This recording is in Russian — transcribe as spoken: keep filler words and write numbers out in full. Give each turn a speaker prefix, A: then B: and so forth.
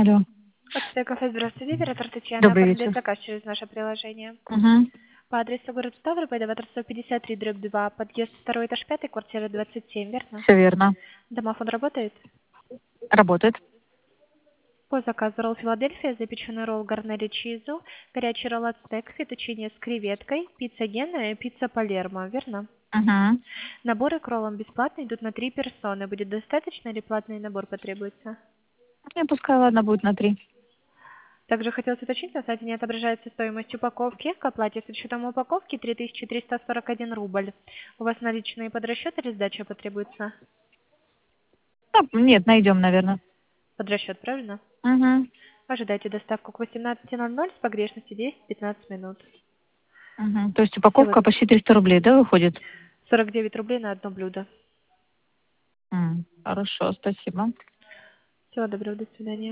A: Алло.
B: Почта кафе, здравствуйте, оператор Татьяна.
A: Добрый
B: Оформляет
A: вечер.
B: заказ через наше приложение.
A: Угу.
B: По адресу город Ставрополь, Даватор сто пятьдесят три, дробь два, подъезд второй этаж пятый, квартира двадцать семь, верно?
A: Все верно.
B: Домофон работает?
A: Работает.
B: По заказу ролл Филадельфия, запеченный ролл гарнери чизу, горячий ролл ацтек, фетучини с креветкой, пицца Гена и пицца Палермо, верно?
A: Угу.
B: Наборы к роллам бесплатно идут на три персоны. Будет достаточно или платный набор потребуется?
A: Не, пускай, ладно, будет на три.
B: Также хотелось уточнить, на сайте не отображается стоимость упаковки. К оплате с учетом упаковки три тысячи триста сорок один рубль. У вас наличные под расчет или сдача потребуется?
A: Ну, нет, найдем, наверное.
B: Под расчет, правильно?
A: Угу.
B: Ожидайте доставку к восемнадцати ноль ноль с погрешностью десять-пятнадцать минут.
A: Угу. То есть
B: Всего
A: упаковка почти триста рублей, да, выходит?
B: сорок девять рублей на одно блюдо.
A: М, Хорошо, спасибо.
B: Всего доброго, до свидания.